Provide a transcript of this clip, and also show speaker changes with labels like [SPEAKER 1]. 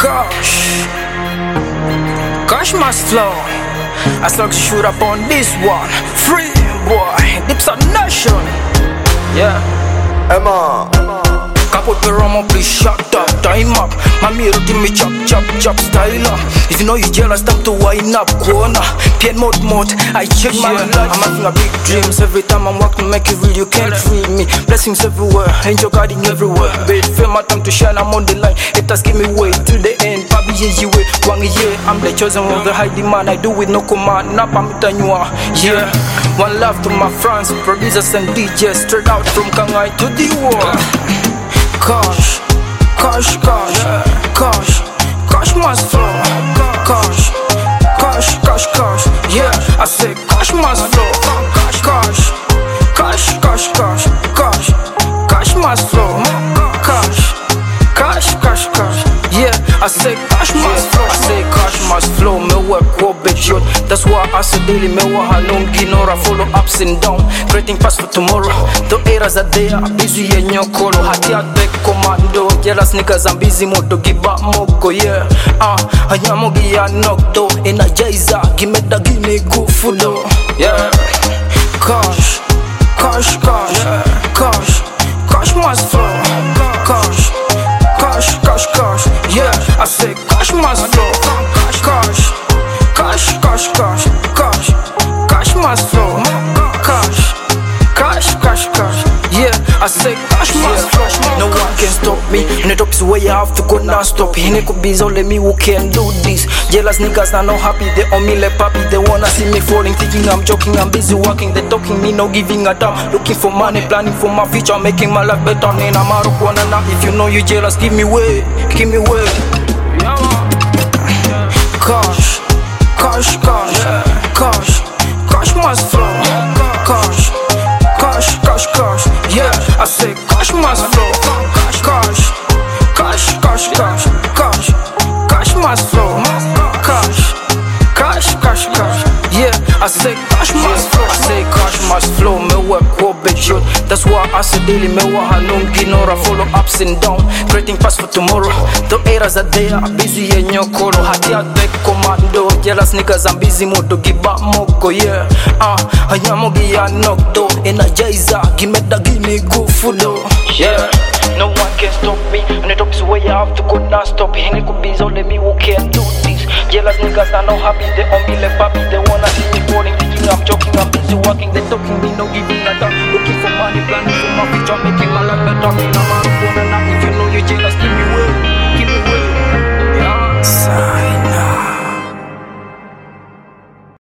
[SPEAKER 1] Cash must flow. I start to shoot up on this one. Free boy, Dips a nation. Yeah,
[SPEAKER 2] Emma.
[SPEAKER 1] Kaput the Romo, please shut up, time up. Mami roti me chop, chop, chop, style up. If you know you jealous, time to wind up, corner. Pian mode, I check my life. I'm having a big dreams every time I'm walking, make it real, you can't read me. Blessings everywhere, angel guiding everywhere. Wait, feel my time to shine, I'm on the line. It has give me way to the end. Papi ye way, wang ye. I'm the chosen one, the high demand. I do with no command, nap I'm tanyua. Yeah, one love to my friends, producers and DJs, straight out from Kangai to the world. Cash, cash, cash, cash, cash must flow. Cash, cash, cash, cash. Yeah, I say cash must flow. Cash, cash, cash, cash, cash, cash, cash must flow. Cash, cash, cash, cash. Yeah, I say cash must flow. I say cash must flow. Me work go big shot. That's why I say daily me work alone. Ginora follow ups and down. Creating pass for tomorrow. The eras are there, busy in your colo. Hati at back commando. Jealous niggas I'm busy moto. Give up moko yeah. Anyamogi ya knock do. Energizer, give me the guinea good food do. Yeah. Cash, cash, cash, cash, cash must flow. Cash, cash, cash, cash. Yeah, I say cash must flow. Cash, cash, cash, cash, cash, cash, cash must flow. Cash, cash, cash, cash. Yeah, I say cash must flow. No one can stop me. And the top is where you have to go non-stop. He could be only me who can do this. Jealous niggas are not happy. They on me like papi. They wanna see me falling, thinking I'm joking. I'm busy working. They talking me, no giving a damn. Looking for money, planning for my future, making my life better. And I'm out of one and now. If you know you jealous, give me way, give me way. Cash, cash, cash, cash, cash must flow. Cash, cash, cash, cash. Yeah, I say cash must flow. Cash, cash, cash, cash, cash, cash, cash must flow. Cash, cash, cash, cash. Yeah, I say cash must flow. I say cash must flow. Me work go big shot. That's why I say daily me work alone. Ginora follow ups and down. Creating pass for tomorrow. The eras are there, busy in your colo. Hati at back commando. Jealous niggas I'm busy moto. Give up moko yeah. Anyamogi ya knock do. Energizer, give me the guinea good food do. Yeah, no one can stop me. And the top is where you have to go non-stop. He could be only me who can do this. Jealous niggas are not happy. They on me like papi. They wanna see me falling, thinking I'm joking. I'm busy working. They talking me, no giving a damn. Looking for money, planning for my future, making my life better.